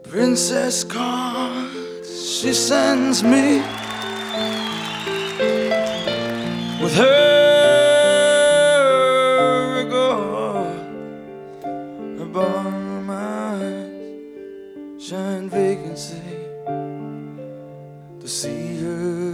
Princess cards she sends me with her regard. Above my eyes shine vacancy to see her